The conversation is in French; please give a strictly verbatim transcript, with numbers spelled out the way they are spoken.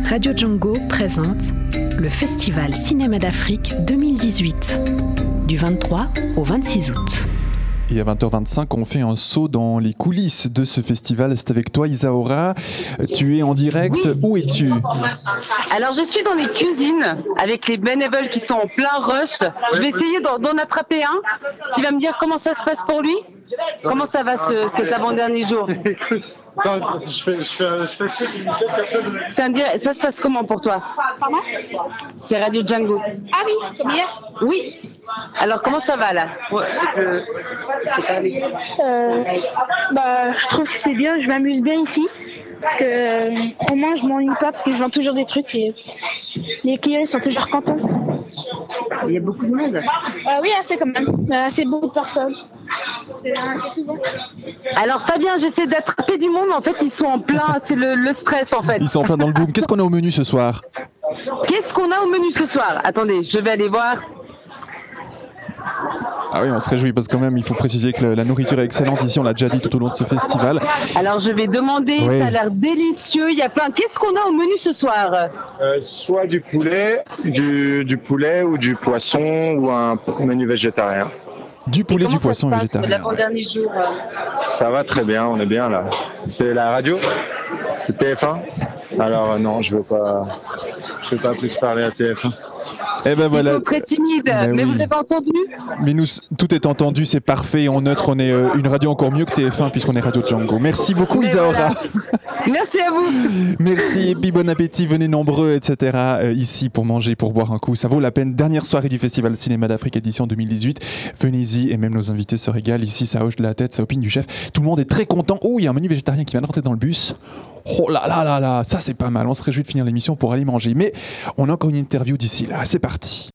Radio Django présente le Festival Cinéma d'Afrique deux mille dix-huit, du vingt-trois au vingt-six août. Et à vingt heures vingt-cinq, on fait un saut dans les coulisses de ce festival. C'est avec toi, Isaora. Tu es en direct. Oui. Où es-tu ? Alors, je suis dans les cuisines avec les bénévoles qui sont en plein rush. Je vais essayer d'en, d'en attraper un qui va me dire comment ça se passe pour lui. Comment ça va ce, cet avant-dernier jour ? Non, je fais, je fais, je fais... C'est un direct. Ça se passe comment pour toi ? Pardon ? C'est Radio Django. Ah oui, comme hier ? Oui. Alors, comment ça va là ? Ouais, euh, bah, je trouve que c'est bien, je m'amuse bien ici. Parce que euh, au moins je m'ennuie pas parce que je vends toujours des trucs et les clients ils sont toujours contents. Il y a beaucoup de monde. Euh, oui, assez quand même. Euh, assez beaucoup de personnes. C'est assez souvent. Alors Fabien, j'essaie d'attraper du monde. En fait, ils sont en plein. C'est le, le stress en fait. Ils sont en plein dans le boom. Qu'est-ce qu'on a au menu ce soir ? Qu'est-ce qu'on a au menu ce soir ? Attendez, je vais aller voir. Ah oui, on se réjouit parce que quand même, il faut préciser que la nourriture est excellente ici, on l'a déjà dit tout au long de ce festival. Alors je vais demander, oui. Ça a l'air délicieux, il y a plein. Qu'est-ce qu'on a au menu ce soir ? euh, Soit du poulet, du, du poulet ou du poisson ou un menu végétarien. Du poulet, du poisson et végétarien. L'avant-dernier jour. Euh... Ça va très bien, on est bien là. C'est la radio ? C'est T F un ? Alors euh, non, je ne veux pas, je veux pas plus parler à T F un. Eh ben voilà. Ils sont très timides, mais, mais oui. vous avez entendu ? Mais nous, tout est entendu, c'est parfait. On note qu'on est euh, une radio encore mieux que T F un puisqu'on est Radio Django. Merci beaucoup, mais Isaora. Voilà. Merci à vous. Merci et puis bon appétit, venez nombreux, et cetera. Euh, ici pour manger, pour boire un coup, ça vaut la peine. Dernière soirée du Festival Cinéma d'Afrique édition deux mille dix-huit. Venez-y et même nos invités se régalent. Ici, ça hoche de la tête, ça opine du chef. Tout le monde est très content. Oh, il y a un menu végétarien qui vient de rentrer dans le bus. Oh là là là là, ça c'est pas mal. On se réjouit de finir l'émission pour aller manger. Mais on a encore une interview d'ici là. C'est parti.